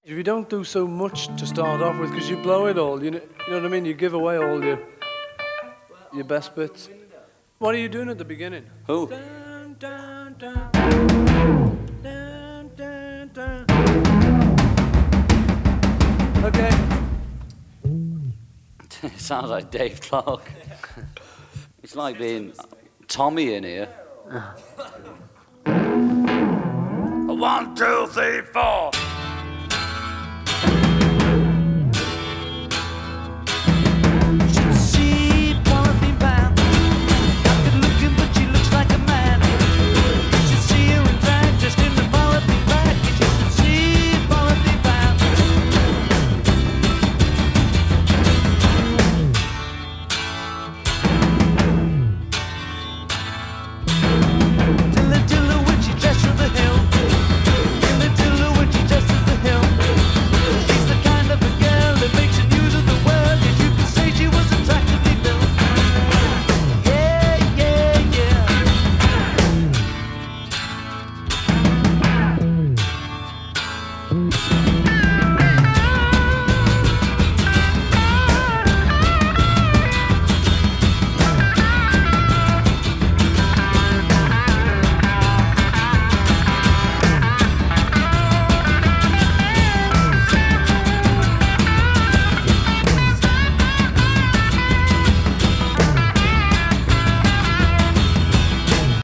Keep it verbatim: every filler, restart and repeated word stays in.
If you don't do so much to start off with, because you blow it all, you know, you know what I mean? You give away all your your best bits. What are you doing at the beginning? Who? Dun, dun, dun. Dun, dun, dun. Okay. It sounds like Dave Clark. It's like being Tommy in here. One, two, three, four.